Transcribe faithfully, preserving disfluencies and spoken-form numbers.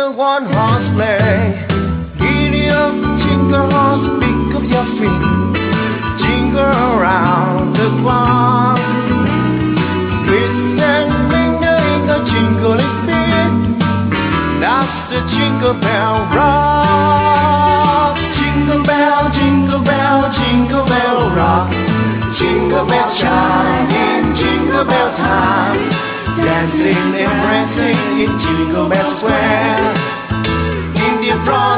a one-horse sleigh. Giddy up, jingle horse, pick up your feet. Jingle around the clock. Twist and mingle in the jingling beat. That's the jingle bell rock. Jingle bell, jingle bell, jingle bell rock. Jingle bell chime in jingle bell time. Dancing and prancing in Jingle Bell Square. In the front